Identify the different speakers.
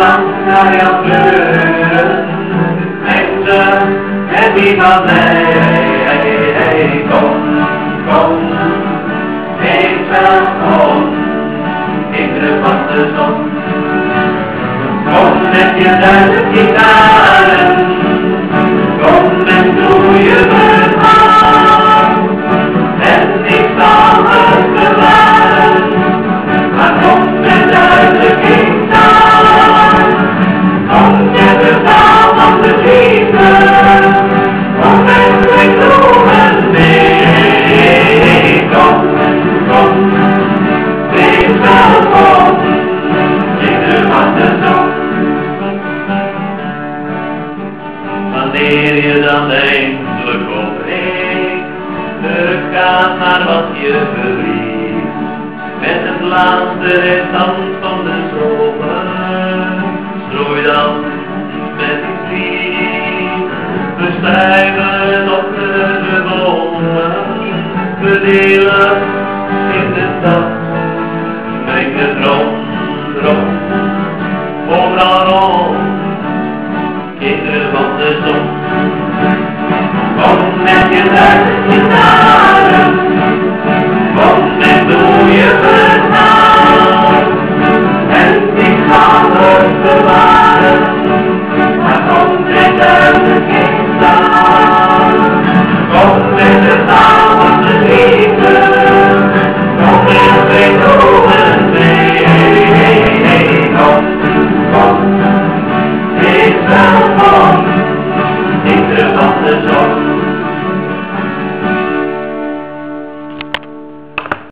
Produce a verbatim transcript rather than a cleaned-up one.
Speaker 1: lang naar jouw kleuren. Mensen, het niet van mij. Hey, hey, hey, kom, kom. Wees welkom in de vaste zon. Kom met je duizend gitaren. Kom en doe je verhaal. En ik zal het bewaren. Maar kom met duizend gitaren. Kom met de taal van de liefde. Kom en breng bloemen mee. Kom, kom, wees welkom in de vaste zon. Wanneer je dan eindelijk opreekt, teruggaat naar wat je verliet, met het laatste restant van de zomer, strooi dan met die lied. We stijgen op de bomen, we delen in de stad, breng het rond, rond, overal rond. Kinderen van de zon, kom met je duizend